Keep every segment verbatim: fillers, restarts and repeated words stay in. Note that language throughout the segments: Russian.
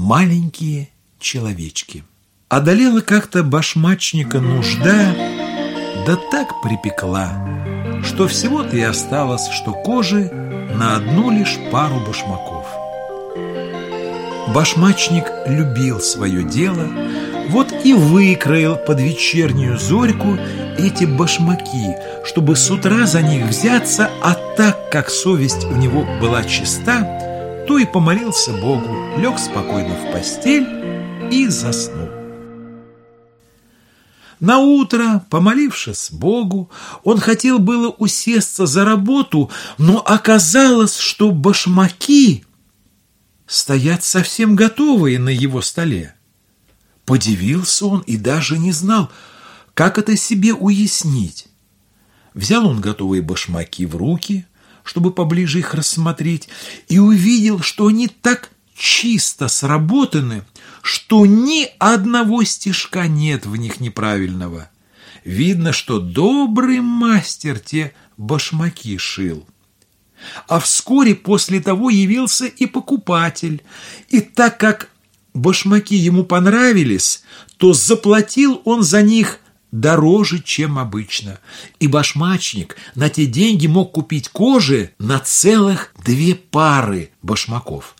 маленькие человечки. Одолела как-то башмачника нужда, да так припекла, что всего-то и осталось, что кожи на одну лишь пару башмаков. Башмачник любил свое дело, вот и выкроил под вечернюю зорьку эти башмаки, чтобы с утра за них взяться, а так как совесть у него была чиста, то и помолился Богу, лег спокойно в постель и заснул. Наутро, помолившись Богу, он хотел было усесться за работу, но оказалось, что башмаки стоят совсем готовые на его столе. Подивился он и даже не знал, как это себе уяснить. Взял он готовые башмаки в руки, чтобы поближе их рассмотреть, и увидел, что они так чисто сработаны, что ни одного стежка нет в них неправильного. Видно, что добрый мастер те башмаки шил. А вскоре после того явился и покупатель, и так как башмаки ему понравились, то заплатил он за них дороже, чем обычно, и башмачник на те деньги мог купить кожи на целых две пары башмаков.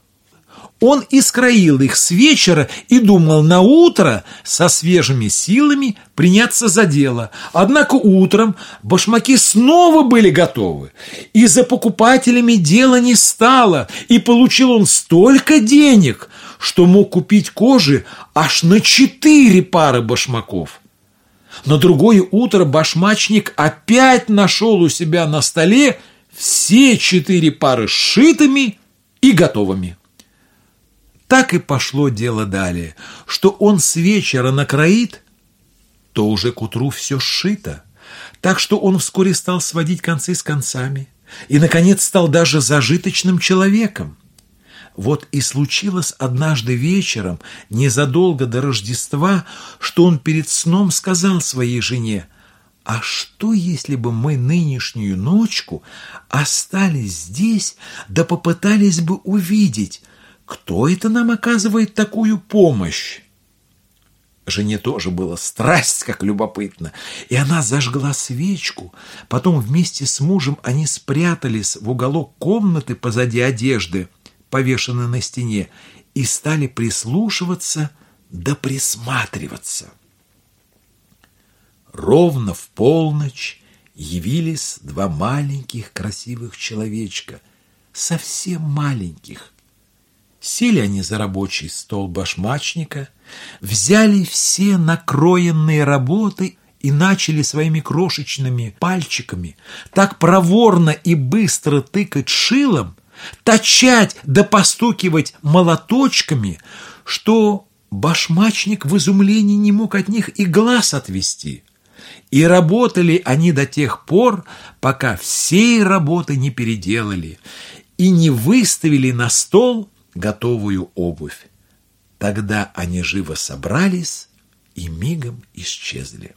Он и скроил их с вечера и думал на утро со свежими силами приняться за дело. Однако утром башмаки снова были готовы, и за покупателями дело не стало, и получил он столько денег, что мог купить кожи аж на четыре пары башмаков. На другое утро башмачник опять нашел у себя на столе все четыре пары сшитыми и готовыми. Так и пошло дело далее, что он с вечера накроит, то уже к утру все сшито, так что он вскоре стал сводить концы с концами и, наконец, стал даже зажиточным человеком. Вот и случилось однажды вечером, незадолго до Рождества, что он перед сном сказал своей жене: «А что, если бы мы нынешнюю ночку остались здесь, да попытались бы увидеть, кто это нам оказывает такую помощь?» Жене тоже было страсть как любопытно, и она зажгла свечку. Потом вместе с мужем они спрятались в уголок комнаты позади одежды, повешенной на стене, и стали прислушиваться да присматриваться. Ровно в полночь явились два маленьких красивых человечка, совсем маленьких. Сели они за рабочий стол башмачника, взяли все накроенные работы и начали своими крошечными пальчиками так проворно и быстро тыкать шилом, точать да постукивать молоточками, что башмачник в изумлении не мог от них и глаз отвести. И работали они до тех пор, пока всей работы не переделали и не выставили на стол готовую обувь. Тогда они живо собрались и мигом исчезли.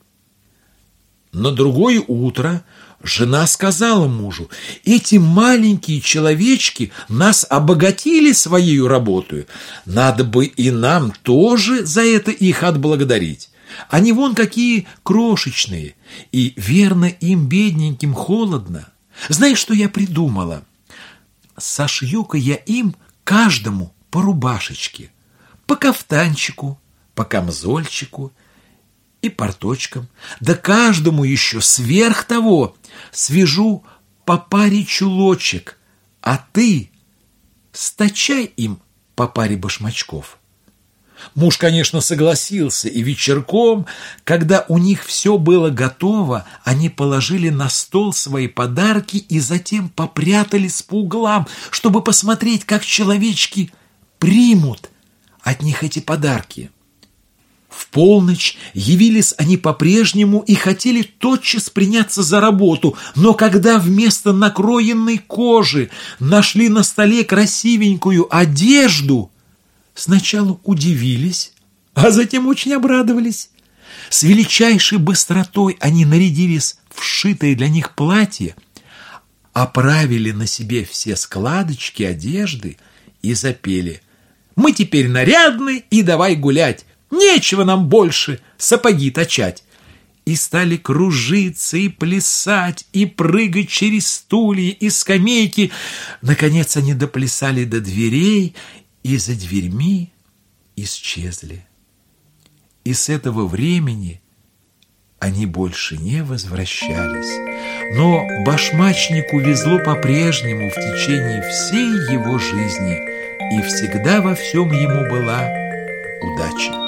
На другое утро жена сказала мужу: «Эти маленькие человечки нас обогатили своей работой. Надо бы и нам тоже за это их отблагодарить. Они вон какие крошечные, и верно им, бедненьким, холодно. Знаешь, что я придумала? Сошью-ка я им каждому по рубашечке, по кафтанчику, по камзольчику и порточкам, да каждому еще сверх того свяжу по паре чулочек, а ты стачай им по паре башмачков». Муж, конечно, согласился, и вечерком, когда у них все было готово, они положили на стол свои подарки и затем попрятались по углам, чтобы посмотреть, как человечки примут от них эти подарки. В полночь явились они по-прежнему и хотели тотчас приняться за работу, но когда вместо накроенной кожи нашли на столе красивенькую одежду, сначала удивились, а затем очень обрадовались. С величайшей быстротой они нарядились в сшитое для них платье, оправили на себе все складочки одежды и запели: Мы теперь нарядны и давай гулять. Нечего нам больше сапоги точать. И стали кружиться, и плясать, и прыгать через стулья и скамейки. Наконец они доплясали до дверей, и за дверьми исчезли. И с этого времени они больше не возвращались. Но башмачнику везло по-прежнему в течение всей его жизни, и всегда во всем ему была удача.